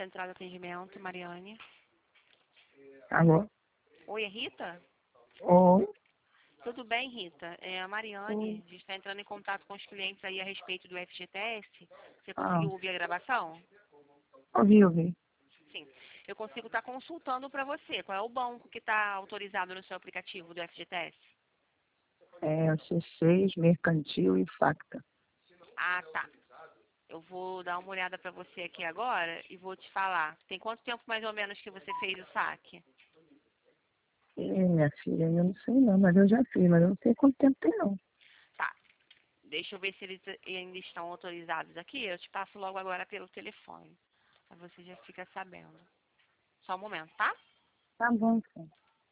Central de Atendimento, Mariane. Alô? Oi, é Rita? Oi? Tudo bem, Rita? É a Mariane. A gente está entrando em contato com os clientes aí a respeito do FGTS. Você Ah, conseguiu ouvir a gravação? ouvi. Sim. Eu consigo estar consultando para você. Qual é o banco que está autorizado no seu aplicativo do FGTS? É o C6, Mercantil e Facta. Ah, tá. Eu vou dar uma olhada para você aqui agora e vou te falar. Tem quanto tempo mais ou menos que você fez o saque? Minha filha, eu não sei não, mas eu já fiz, mas eu não sei quanto tempo tem não. Tá. Deixa eu ver se eles ainda estão autorizados aqui. Eu te passo logo agora pelo telefone. Aí você já fica sabendo. Só um momento, tá? Tá bom, sim.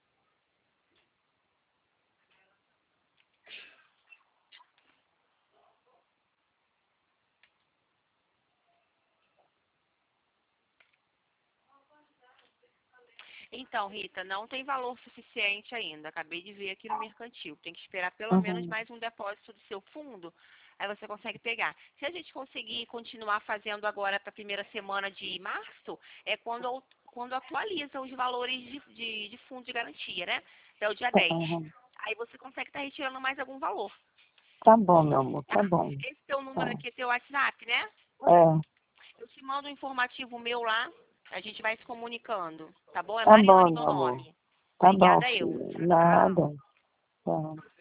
Então, Rita, não tem valor suficiente ainda. Acabei de ver aqui no mercantil. Tem que esperar pelo menos Uhum. mais um depósito do seu fundo. Aí você consegue pegar. Se a gente conseguir continuar fazendo agora para a primeira semana de março, é quando atualiza os valores de fundo de garantia, né? Até o dia 10. Uhum. Aí você consegue estar retirando mais algum valor. Tá bom, meu amor, Tá? tá bom. Esse teu número Tá. aqui é teu WhatsApp, né? É, Eu te mando um informativo meu lá. A gente vai se comunicando. Tá bom? É tá bom, Mariane meu meu amor. nome. Tá bom, Obrigada eu. filha. Tchau. Nada. Tá.